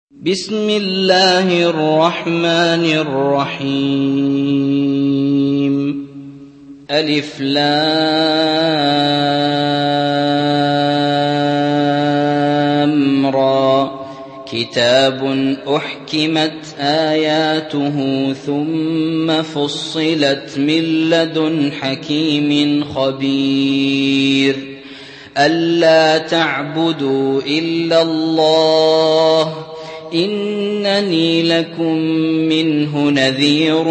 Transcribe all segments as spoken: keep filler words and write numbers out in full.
بسم الله الرحمن الرحيم ألف لام را كتاب أحكمت آياته ثم فصلت من لدن حكيم خبير ألا تعبدوا إلا الله إنني لكم منه نذير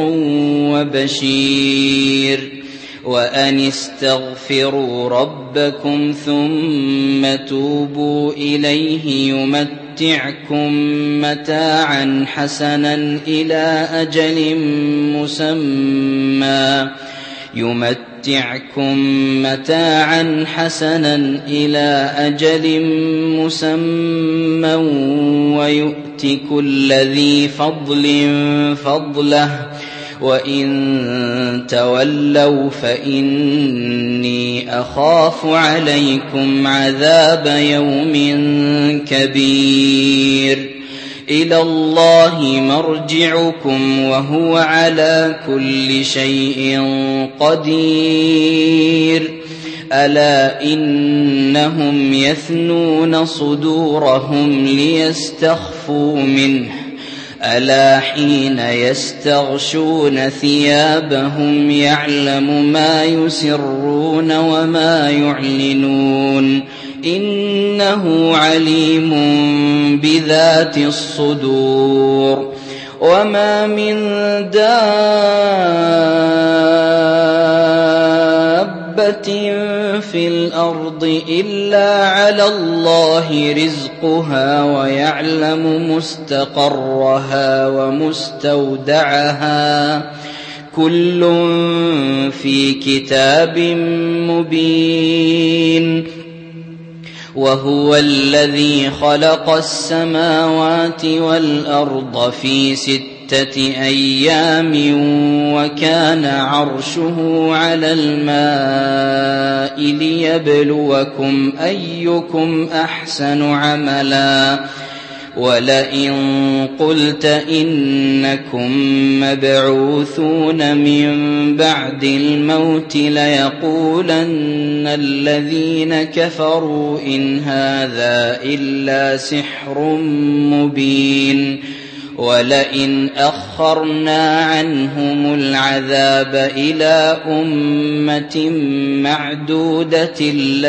وبشير وأن استغفروا ربكم ثم توبوا إليه يمتعكم متاعا حسنا إلى أجل مسمى يمتعكم متاعا حسنا إلى أجل مسمى ويؤت كل ذي فضل فضله وإن تولوا فإني أخاف عليكم عذاب يوم كبير إلى الله مرجعكم وهو على كل شيء قدير ألا إنهم يثنون صدورهم ليستخفوا منه ألا حين يستغشون ثيابهم يعلم ما يسرون وما يعلنون إنه عليم بذات الصدور وما من دابة في الأرض إلا على الله رزقها ويعلم مستقرها ومستودعها كل في كتاب مبين وهو الذي خلق السماوات والأرض في ستة أيام وكان عرشه على الماء ليبلوكم أيكم أحسن عملا ولئن قلت إنكم مبعوثون من بعد الموت ليقولن الذين كفروا إن هذا إلا سحر مبين ولئن أخرنا عنهم العذاب إلى أمة معدودة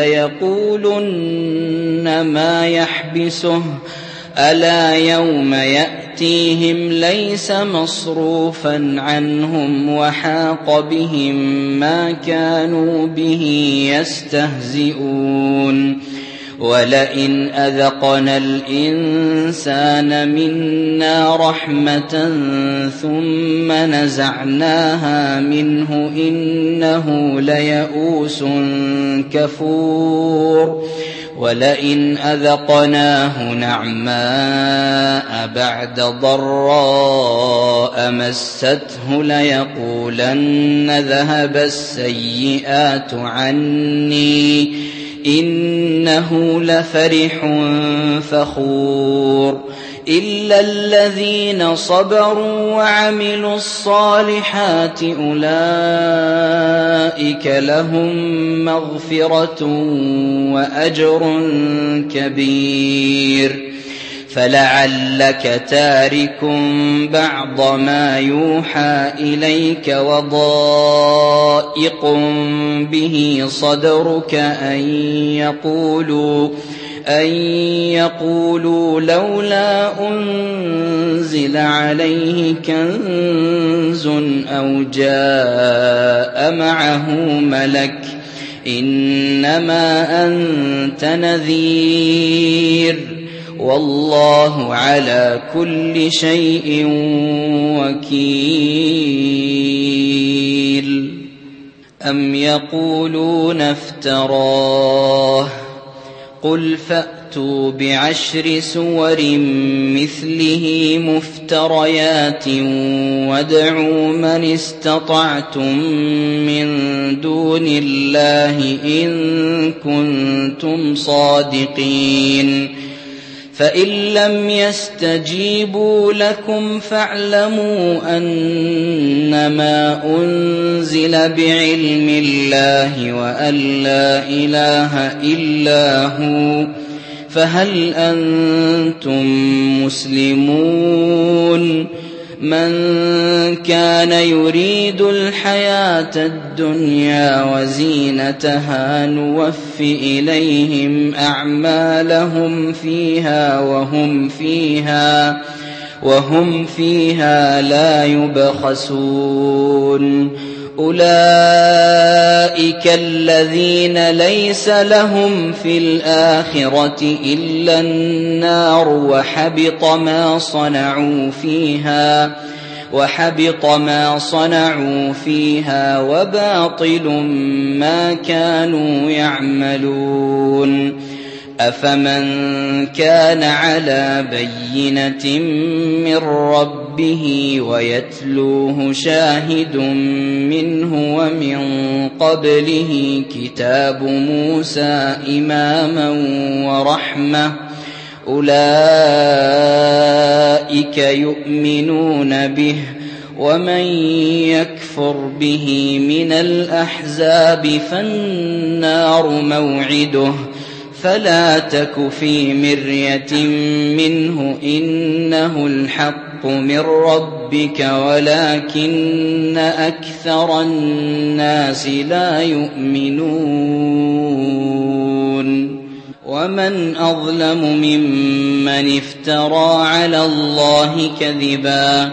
ليقولن ما يحبسه ألا يوم يأتيهم ليس مصروفا عنهم وحاق بهم ما كانوا به يستهزئون ولئن أذقنا الإنسان منا رحمة ثم نزعناها منه إنه ليئوس كفور ولئن أذقناه نعماء بعد ضراء مسته ليقولن ذهب السيئات عني إنه لفرح فخور إلا الذين صبروا وعملوا الصالحات أولئك لهم مغفرة وأجر كبير فلعلك تارك بعض ما يوحى إليك وضائق به صدرك أن يقولوا أن يقولوا لولا أنزل عليه كنز أو جاء معه ملك إنما أنت نذير والله على كل شيء وكيل أم يقولون افتراه قل فأتوا بعشر سور مثله مفتريات وادعوا من استطعتم من دون الله إن كنتم صادقين فإن لم يستجيبوا لكم فاعلموا أنما أنزل بعلم الله وأن لا إله إلا هو فهل أنتم مسلمون من كان يريد الحياة الدنيا وزينتها نوف إليهم أعمالهم فيها وهم فيها وهم فيها لا يبخسون أولئك الذين ليس لهم في الآخرة إلا النار وحبط ما صنعوا فيها وحبط ما صنعوا فيها وباطل ما كانوا يعملون أفمن كان على بينة من ربه ويتلوه شاهد منه ومن قبله كتاب موسى إماما ورحمة أولئك يؤمنون به ومن يكفر به من الأحزاب فالنار موعده فلا تك في مرية منه إنه الحق من ربك ولكن أكثر الناس لا يؤمنون ومن أظلم ممن افترى على الله كذبا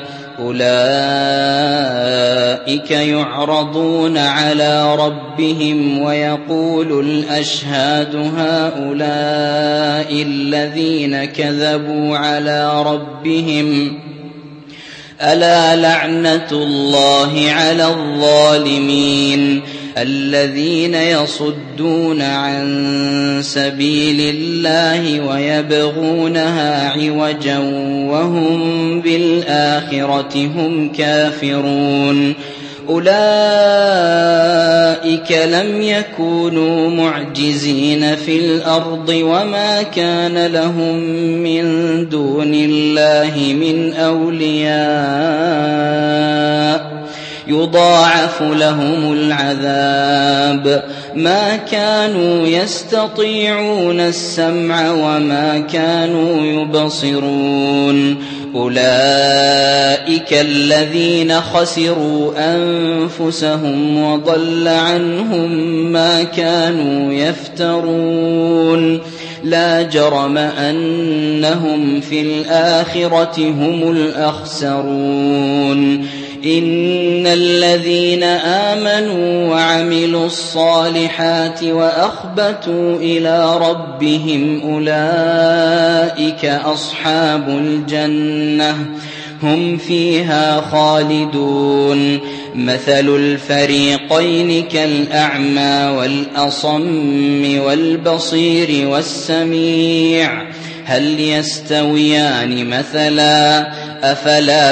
أولئك يعرضون على ربهم ويقول الأشهاد هؤلاء الذين كذبوا على ربهم ألا لعنة الله على الظالمين الذين يصدون عن سبيل الله ويبغونها عوجا وهم بالآخرة هم كافرون أولئك لم يكونوا معجزين في الأرض وما كان لهم من دون الله من أولياء يضاعف لهم العذاب ما كانوا يستطيعون السمع وما كانوا يبصرون أولئك الذين خسروا أنفسهم وضل عنهم ما كانوا يفترون لا جرم أنهم في الآخرة هم الأخسرون إن الذين آمنوا وعملوا الصالحات وأخبتوا إلى ربهم أولئك أصحاب الجنة هم فيها خالدون مثل الفريقين كالأعمى والأصم والبصير والسميع هل يستويان مثلا أفلا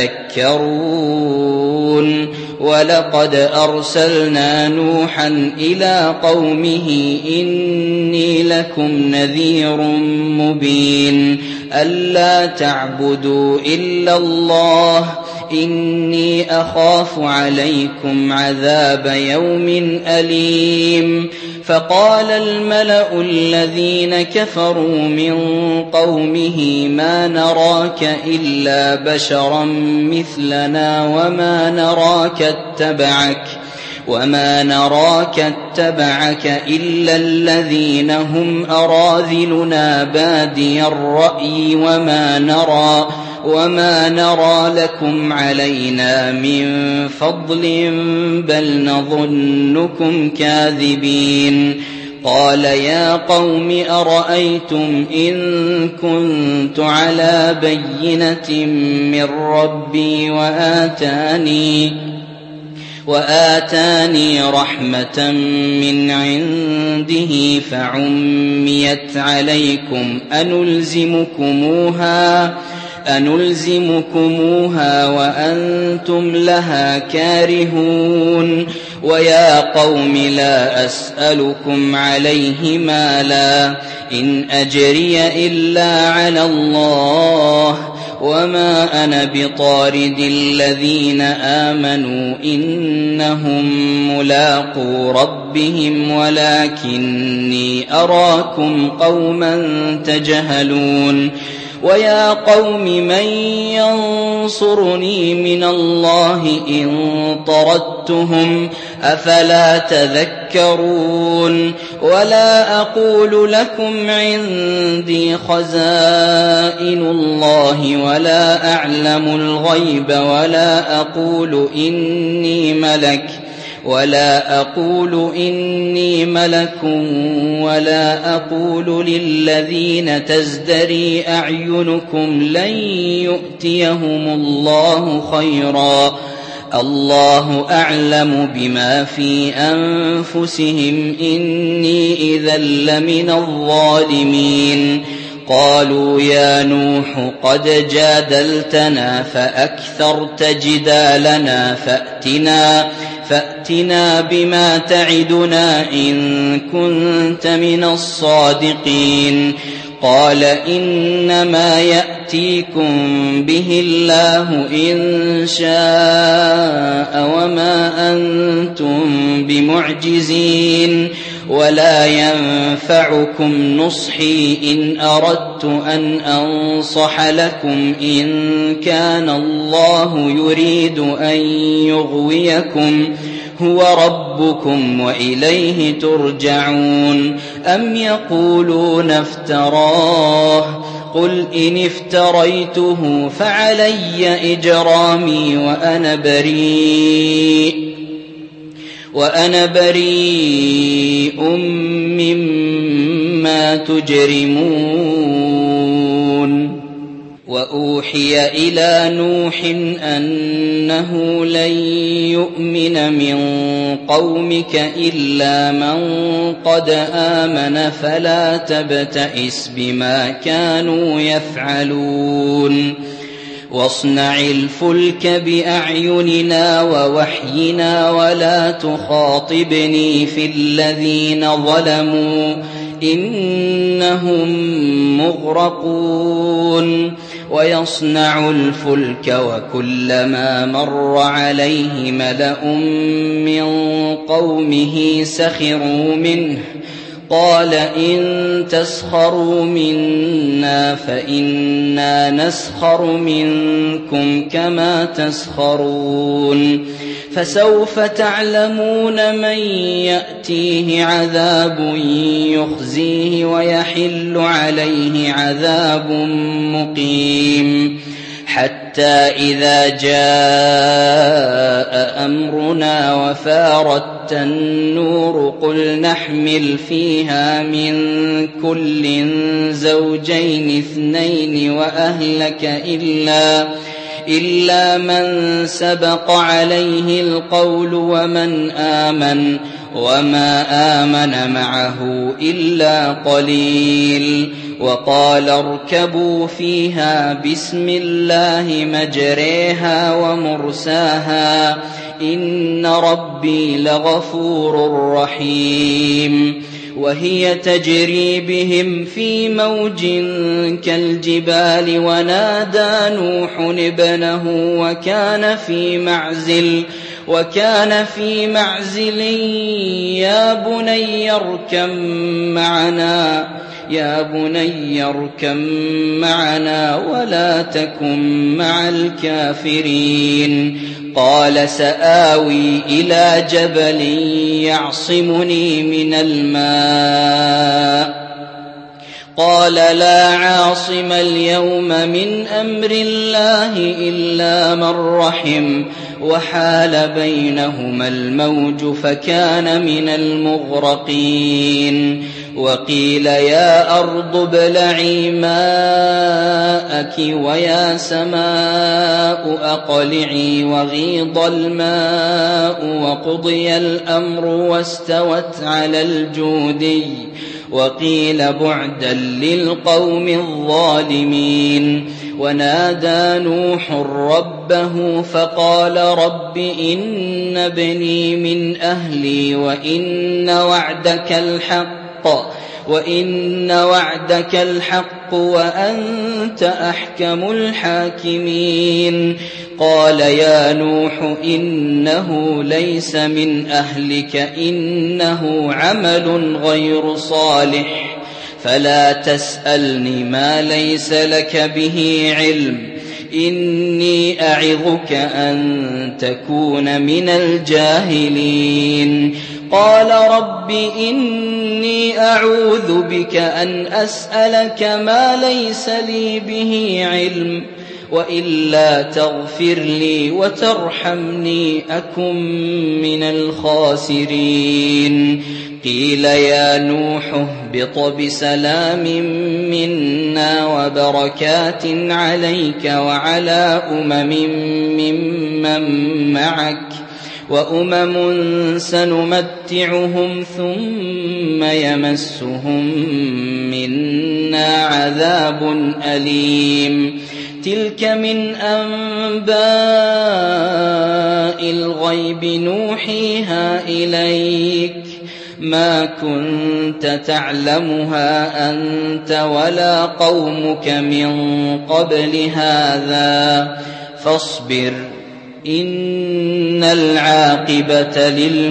تذكرون ولقد أرسلنا نوحا إلى قومه إني لكم نذير مبين ألا تعبدوا إلا الله إني أخاف عليكم عذاب يوم أليم فقال الملأ الذين كفروا من قومه ما نراك إلا بشرا مثلنا وما نراك اتبعك وما نراك اتبعك إلا الذين هم أراذلنا بادي الرأي وما نرى وما نرى لكم علينا من فضل بل نظنكم كاذبين قال يا قوم أرأيتم إن كنت على بينة من ربي وآتاني وآتاني رحمة من عنده فعميت عليكم أنلزمكموها أنلزمكموها وأنتم لها كارهون ويا قوم لا أسألكم عليه مالا إن أجري إلا على الله وما أنا بطارد الذين آمنوا إنهم ملاقو ربهم ولكني أراكم قوما تجهلون ويا قوم من ينصرني من الله إن طردتهم أفلا تذكرون ولا أقول لكم عندي خزائن الله ولا أعلم الغيب ولا أقول إني ملك ولا أقول إني ملك ولا أقول للذين تزدري أعينكم لن يؤتيهم الله خيرا الله أعلم بما في أنفسهم إني إذا لمن الظالمين قالوا يا نوح قد جادلتنا فأكثرت جدالنا فأتنا فأتنا بما تعدنا إن كنت من الصادقين قال إنما يأتيكم به الله إن شاء وما أنتم بمعجزين ولا ينفعكم نصحي إن أردت أن أنصح لكم إن كان الله يريد أن يغويكم هو ربكم وإليه ترجعون أم يقولون افتراه قل إن افتريته فعلي إجرامي وأنا بريء وأنا بريء مما تجرمون وأوحي إلى نوح أنه لن يؤمن من قومك إلا من قد آمن فلا تبتئس بما كانوا يفعلون واصنع الفلك بأعيننا ووحينا ولا تخاطبني في الذين ظلموا إنهم مغرقون ويصنع الفلك وكلما مر عليه ملأ من قومه سخروا منه قال إن تسخروا منا فإنا نسخر منكم كما تسخرون فسوف تعلمون من يأتيه عذاب يخزيه ويحل عليه عذاب مقيم حتى إذا جاء أمرنا وفارت النور قل نحمل فيها من كل زوجين اثنين وأهلك إلا إلا من سبق عليه القول ومن آمن وما آمن معه إلا قليل وقال اركبوا فيها بسم الله مجريها ومرساها إن ربي لغفور رحيم وهي تجري بهم في موج كالجبال ونادى نوح ابنه وكان في معزل وكان في معزل يا بني اركب معنا يا بني اركب معنا ولا تكن مع الكافرين قال سآوي إلى جبل يعصمني من الماء قال لا عاصم اليوم من أمر الله إلا من رحم وحال بينهما الموج فكان من المغرقين وقيل يا أرض ابلعي ماءك ويا سماء أقلعي وغيض الماء وقضي الأمر واستوت على الجودي وقيل بعدا للقوم الظالمين. ونادى نوح ربه فقال رب إن ابني من أهلي وإن وعدك الحق وإن وعدك الحق وأنت أحكم الحاكمين. قال يا نوح إنه ليس من أهلك إنه عمل غير صالح فلا تسألني ما ليس لك به علم إني أعظك أن تكون من الجاهلين. قال رب إني أعوذ بك أن أسألك ما ليس لي به علم وإلا تغفر لي وترحمني أكن من الخاسرين. قيل يا نوح اهبط بسلام منا وبركات عليك وعلى أمم ممن معك وأمم سنمتعهم ثم يمسهم منا عذاب أليم. تلك من أنباء الغيب نوحيها إليك ما كنت تعلمها أنت ولا قومك من قبل هذا فاصبر إن العاقبة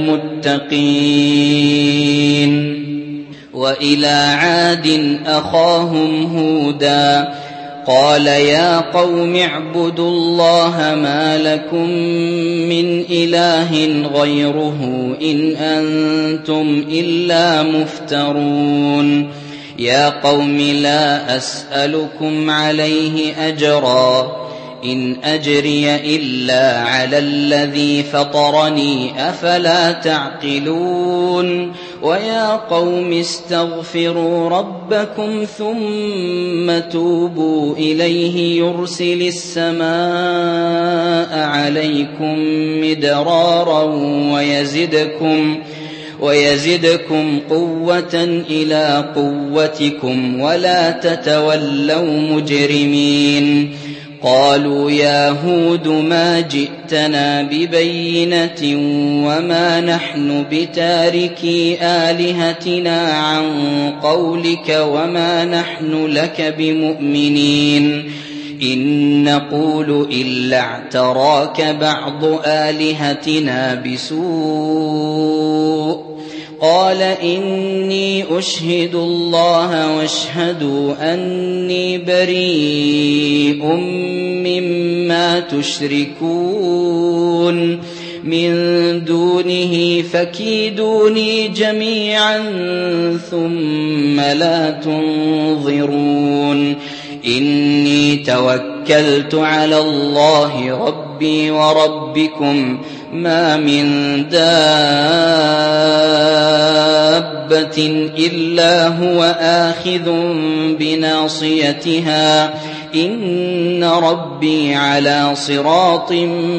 للمتقين. وإلى عاد أخاهم هودا قال يا قوم اعبدوا الله ما لكم من إله غيره إن أنتم إلا مفترون. يا قوم لا أسألكم عليه أجرا إن أجري إلا على الذي فطرني أفلا تعقلون. ويا قوم استغفروا ربكم ثم توبوا إليه يرسل السماء عليكم مدرارا ويزدكم ويزدكم قوة إلى قوتكم ولا تتولوا مجرمين. قالوا يا هود ما جئتنا ببينة وما نحن بتاركي آلهتنا عن قولك وما نحن لك بمؤمنين إن نقول إلا اعتراك بعض آلهتنا بسوء. قال إني أشهد الله واشهدوا أني بريء مما تشركون من دونه فكيدوني جميعا ثم لا تنظرون. إني توكلت على الله ربي وربكم ما من دابة إلا هو آخذ بناصيتها إن ربي على صراط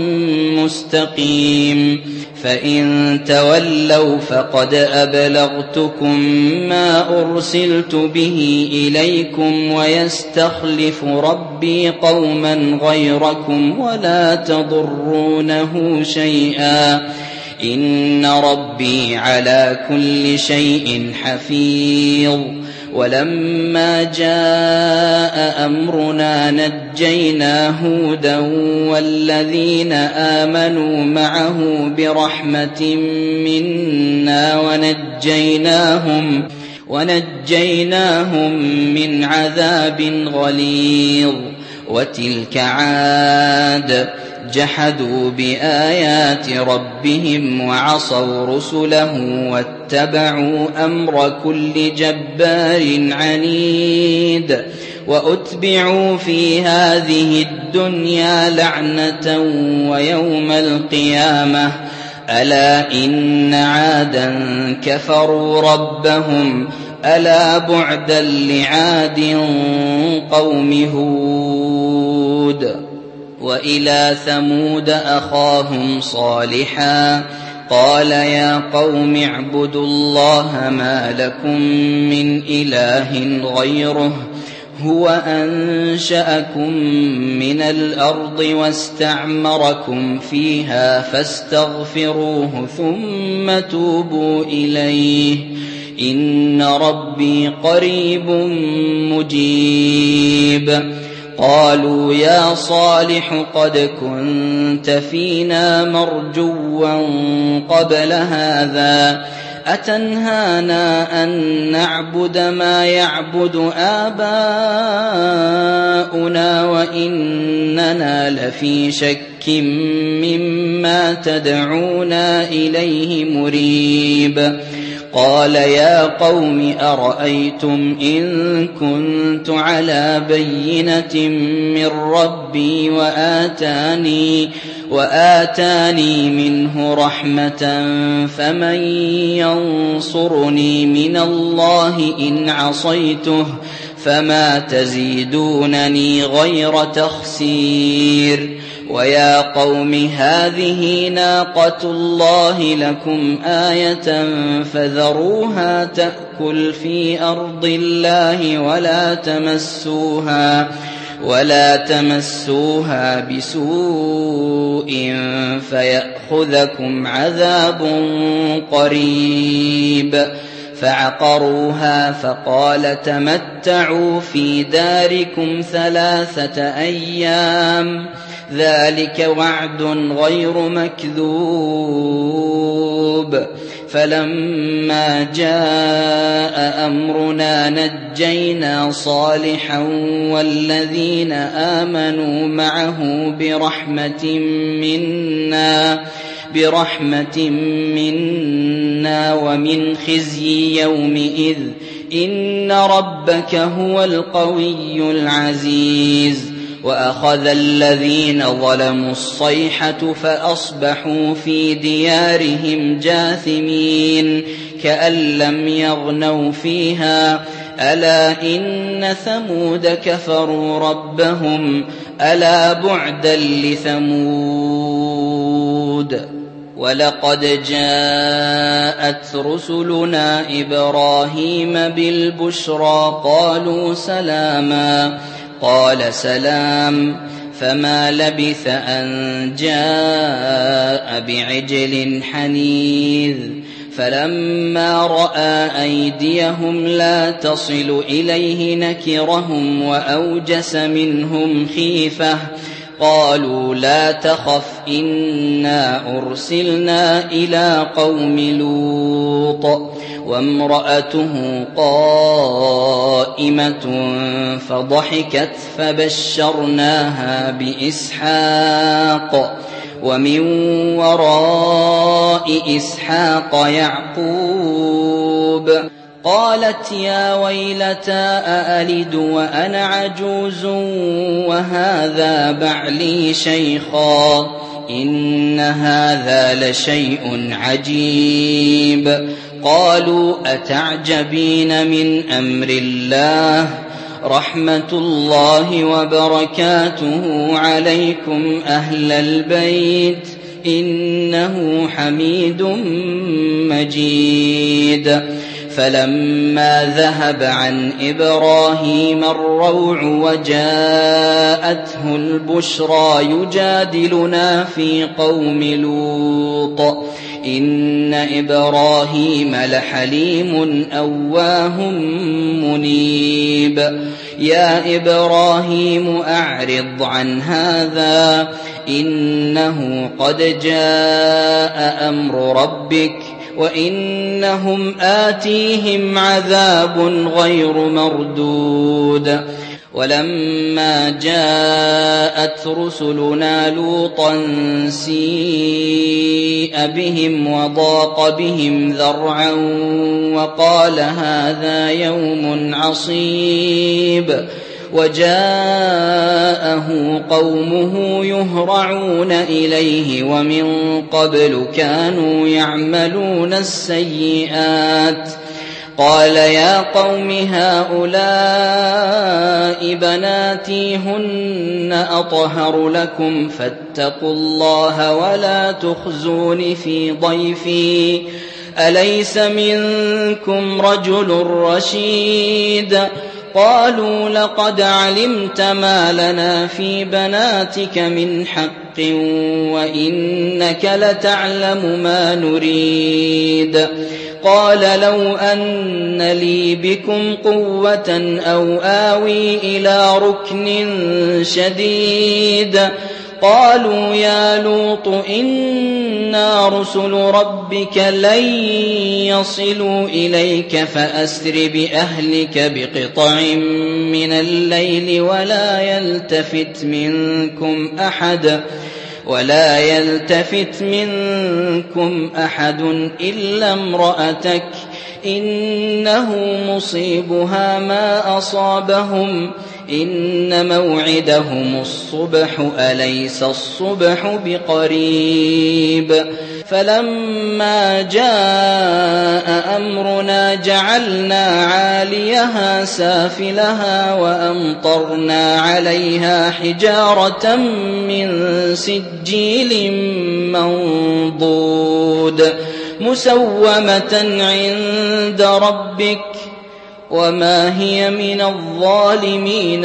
مستقيم. فإن تولوا فقد أبلغتكم ما أرسلت به إليكم ويستخلف ربي قوما غيركم ولا تضرونه شيئا إن ربي على كل شيء حفيظ. ولما جاء أمرنا نجينا هودا والذين آمنوا معه برحمة منا ونجيناهم, ونجيناهم من عذاب غليظ. وتلك عاد جحدوا بآيات ربهم وعصوا رسله واتبعوا أمر كل جبار عنيد. وأتبعوا في هذه الدنيا لعنة ويوم القيامة ألا إن عادا كفروا ربهم ألا بعدا لعاد قوم هود. وإلى ثمود أخاهم صالحا قال يا قوم اعبدوا الله ما لكم من إله غيره هو أنشأكم من الأرض واستعمركم فيها فاستغفروه ثم توبوا إليه إن ربي قريب مجيب. قالوا يا صالح قد كنت فينا مرجوا قبل هذا أتنهانا أن نعبد ما يعبد آباؤنا وإننا لفي شك مما تدعونا إليه مريب. قال يا قوم أرأيتم إن كنت على بينة من ربي وآتاني, وآتاني منه رحمة فمن ينصرني من الله إن عصيته فما تزيدونني غير تخسير. ويا قوم هذه ناقة الله لكم آية فذروها تأكل في أرض الله ولا تمسوها ولا تمسوها بسوء فيأخذكم عذاب قريب. فعقروها فقال تمتعوا في داركم ثلاثة أيام ذلك وعد غير مكذوب. فلما جاء أمرنا نجينا صالحا والذين آمنوا معه برحمة منا برحمة منا ومن خزي يومئذ إن ربك هو القوي العزيز. وأخذ الذين ظلموا الصيحة فأصبحوا في ديارهم جاثمين كأن لم يغنوا فيها ألا إن ثمود كفروا ربهم ألا بعدا لثمود. ولقد جاءت رسلنا إبراهيم بالبشرى قالوا سلاما قال سلام فما لبث أن جاء بعجل حنيذ. فلما رأى أيديهم لا تصل إليه نكرهم وأوجس منهم خيفة قالوا لا تخف إنا أرسلنا إلى قوم لوط وامرأته قائمة فضحكت فبشرناها بإسحاق ومن وراء إسحاق يعقوب. قالت يا ويلتى أألد وأنا عجوز وهذا بعلي شيخا إن هذا لشيء عجيب. قالوا أتعجبين من أمر الله رحمة الله وبركاته عليكم أهل البيت إنه حميد مجيد. فلما ذهب عن إبراهيم الروع وجاءته البشرى يجادلنا في قوم لوط إن إبراهيم لحليم أواه منيب. يا إبراهيم أعرض عن هذا إنه قد جاء أمر ربك وإنهم آتيهم عذاب غير مردود. ولما جاءت رسلنا لوطا سيء بهم وضاق بهم ذرعا وقال هذا يوم عصيب. وجاءه قومه يهرعون إليه ومن قبل كانوا يعملون السيئات قال يا قوم هؤلاء بناتي هن أطهر لكم فاتقوا الله ولا تخزون في ضيفي أليس منكم رجل رشيد قالوا لقد علمت ما لنا في بناتك من حق وإنك لتعلم ما نريد قال لو أن لي بكم قوة أو آوي إلى ركن شديد قالوا يا لوط إنا رسل ربك لن يصلوا إليك فأسر بأهلك بقطع من الليل ولا يلتفت منكم أحد ولا يلتفت منكم أحد إلا امرأتك إنه مصيبها ما أصابهم إن موعدهم الصبح أليس الصبح بقريب فلما جاء أمرنا جعلنا عاليها سافلها وأمطرنا عليها حجارة من سجيل منضود مسومة عند ربك وما هي من الظالمين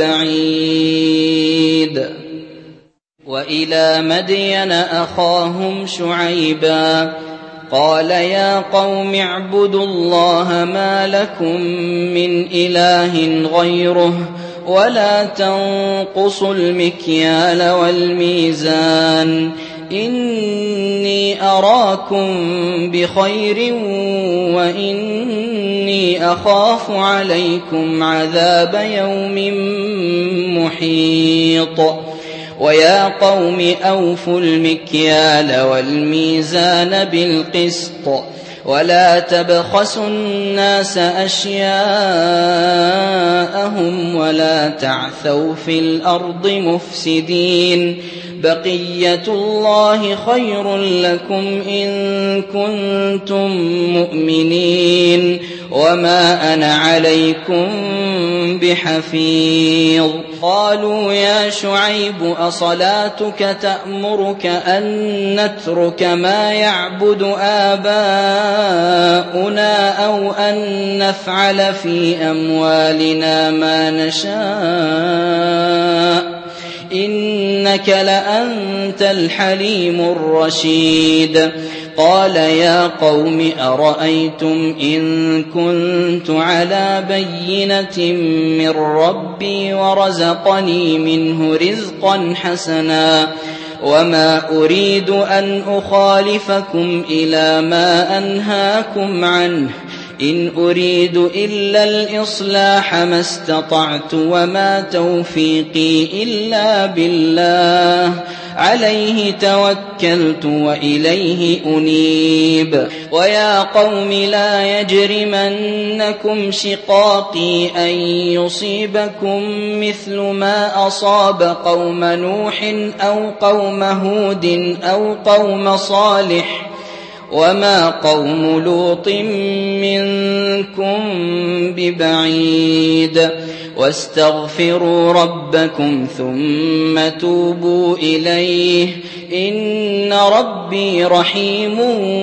ببعيد وإلى مدين أخاهم شعيبا قال يا قوم اعبدوا الله ما لكم من إله غيره ولا تنقصوا المكيال والميزان إني أراكم بخير وإني أخاف عليكم عذاب يوم محيط ويا قوم أوفوا المكيال والميزان بالقسط ولا تبخسوا الناس أشياءهم ولا تعثوا في الأرض مفسدين بقية الله خير لكم إن كنتم مؤمنين وما أنا عليكم بحفيظ قالوا يا شعيب أصلاتك تأمرك أن نترك ما يعبد آباؤنا أو أن نفعل في أموالنا ما نشاء إنك لأنت الحليم الرشيد قال يا قوم أرأيتم إن كنت على بينة من ربي ورزقني منه رزقا حسنا وما أريد أن أخالفكم إلى ما أنهاكم عنه إن أريد إلا الإصلاح ما استطعت وما توفيقي إلا بالله عليه توكلت وإليه أنيب ويا قوم لا يجرمنكم شقاقي أن يصيبكم مثل ما أصاب قوم نوح أو قوم هود أو قوم صالح وما قوم لوط منكم ببعيد واستغفروا ربكم ثم توبوا إليه إن ربي رحيم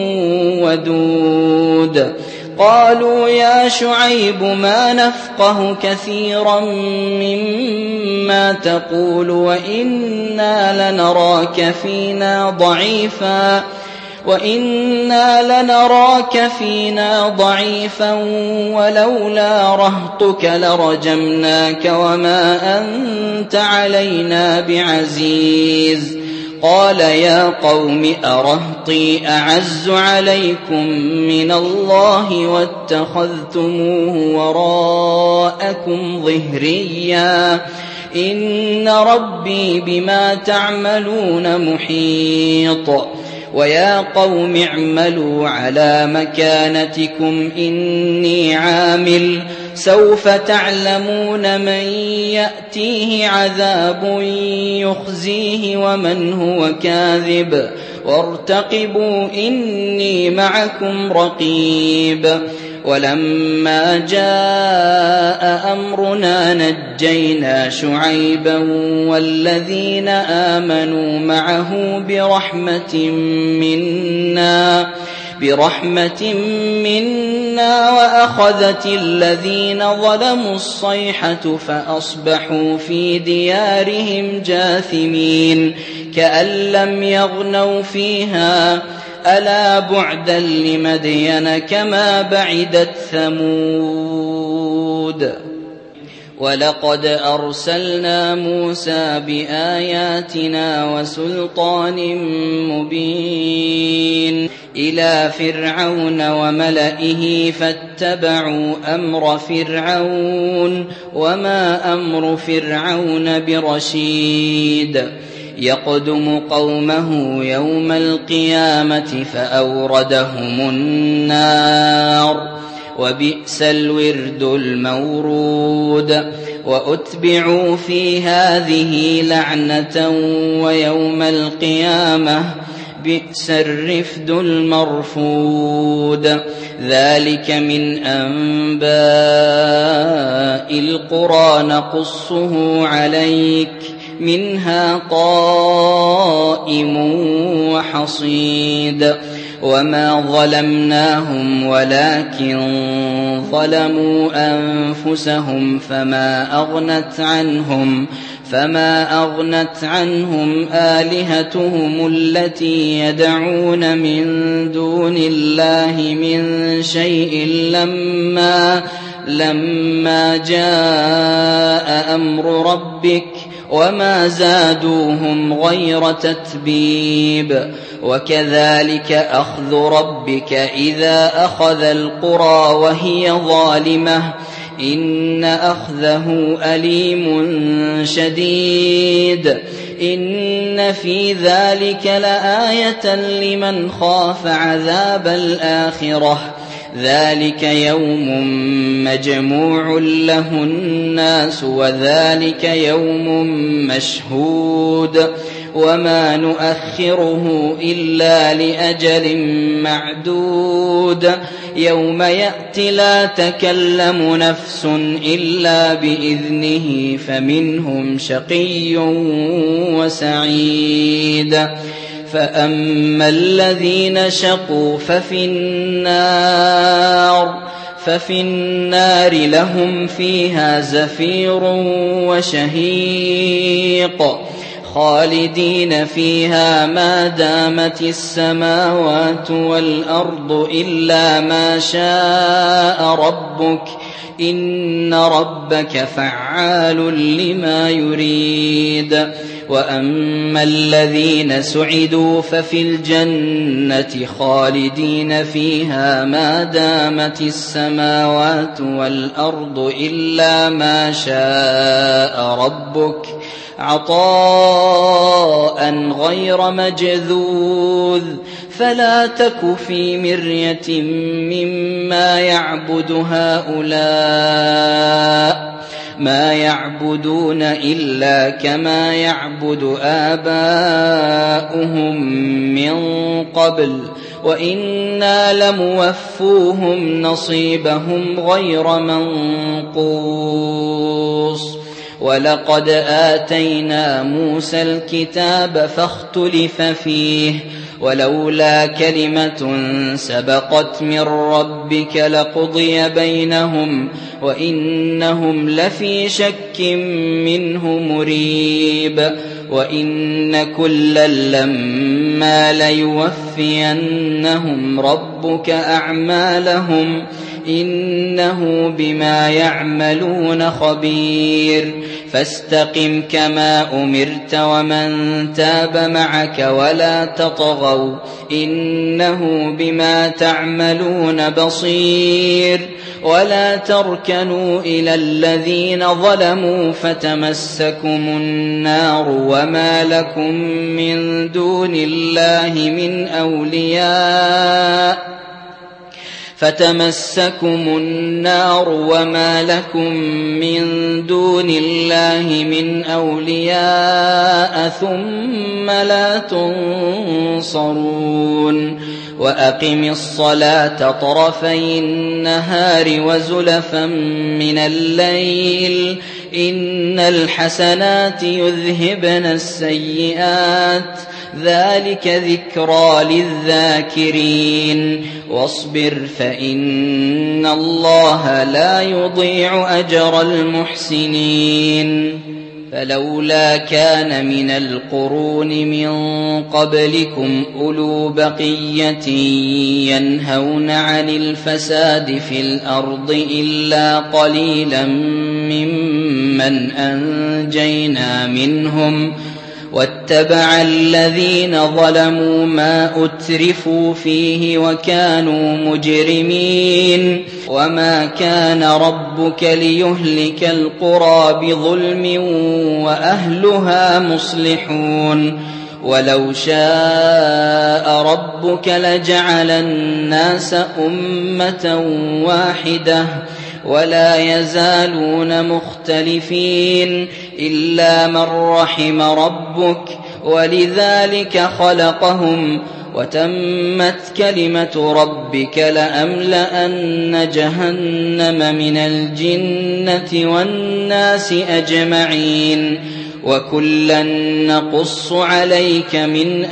ودود قالوا يا شعيب ما نفقه كثيرا مما تقول وإنا لنراك فينا ضعيفا وإنا لنراك فينا ضعيفا ولولا رهطك لرجمناك وما أنت علينا بعزيز قال يا قوم أرهطي أعز عليكم من الله واتخذتموه وراءكم ظهريا إن ربي بما تعملون محيط ويا قوم اعملوا على مكانتكم إني عامل سوف تعلمون من يأتيه عذاب يخزيه ومن هو كاذب وارتقبوا إني معكم رقيب ولما جاء أمرنا نجينا شعيبا والذين آمنوا معه برحمة منا برحمة منا وأخذت الذين ظلموا الصيحة فأصبحوا في ديارهم جاثمين كأن لم يغنوا فيها ألا بعدا لمدين كما بعدت ثمود ولقد أرسلنا موسى بآياتنا وسلطان مبين إلى فرعون وملئه فاتبعوا أمر فرعون وما أمر فرعون برشيد يقدم قومه يوم القيامة فأوردهم النار وبئس الورد المورود وأتبعوا في هذه لعنة ويوم القيامة بئس الرفد المرفود ذلك من أنباء القرى نقصه عليك منها قائم وحصيد وما ظلمناهم ولكن ظلموا أنفسهم فما أغنت عنهم فما أغنت عنهم آلهتهم التي يدعون من دون الله من شيء لما لما جاء أمر ربك وما زادوهم غير تتبيب وكذلك أخذ ربك إذا أخذ القرى وهي ظالمة إن أخذه أليم شديد إن في ذلك لآية لمن خاف عذاب الآخرة ذلك يوم مجموع له الناس وذلك يوم مشهود وما نؤخره إلا لأجل معدود يوم يأتي لا تكلم نفس إلا بإذنه فمنهم شقي وسعيد فأما الذين شقوا ففي النار ففي النار لهم فيها زفير وشهيق خالدين فيها ما دامت السماوات والأرض إلا ما شاء ربك إن ربك فعال لما يريد وأما الذين سعدوا ففي الجنة خالدين فيها ما دامت السماوات والأرض إلا ما شاء ربك عطاء غير مجذوذ فلا تك في مرية مما يعبد هؤلاء ما يعبدون إلا كما يعبد آباؤهم من قبل وإنا لموفوهم نصيبهم غير منقوص ولقد آتينا موسى الكتاب فاختلف فيه ولولا كلمة سبقت من ربك لقضي بينهم وإنهم لفي شك منه مريب وإن كلا لما ليوفينهم ربك أعمالهم إنه بما يعملون خبير فاستقم كما أمرت ومن تاب معك ولا تطغوا إنه بما تعملون بصير ولا تركنوا إلى الذين ظلموا فتمسكم النار وما لكم من دون الله من أولياء فتمسكم النار وما لكم من دون الله من أولياء ثم لا تنصرون وأقم الصلاة طرفي النهار وزلفا من الليل إن الحسنات يذهبن السيئات ذلك ذكرى للذاكرين واصبر فإن الله لا يضيع أجر المحسنين فلولا كان من القرون من قبلكم أولو بقية ينهون عن الفساد في الأرض إلا قليلا ممن أنجينا منهم واتبع الذين ظلموا ما أترفوا فيه وكانوا مجرمين وما كان ربك ليهلك القرى بظلم وأهلها مصلحون ولو شاء ربك لجعل الناس أمة واحدة ولا يزالون مختلفين إلا من رحم ربك ولذلك خلقهم وتمت كلمة ربك لأملأن جهنم من الجنة والناس أجمعين وكلا نقص عليك من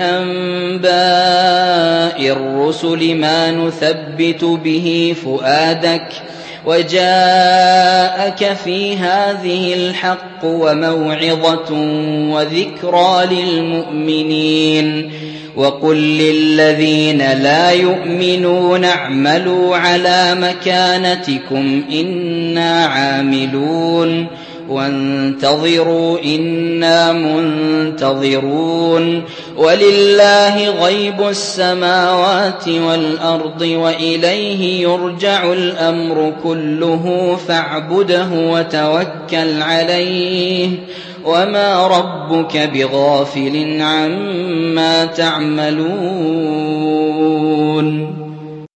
أنباء الرسل ما نثبت به فؤادك وجاءك في هذه الحق وموعظة وذكرى للمؤمنين وقل للذين لا يؤمنون اعملوا على مكانتكم إنا عاملون وانتظروا إنا منتظرون ولله غيب السماوات والأرض وإليه يرجع الأمر كله فاعبده وتوكل عليه وما ربك بغافل عما تعملون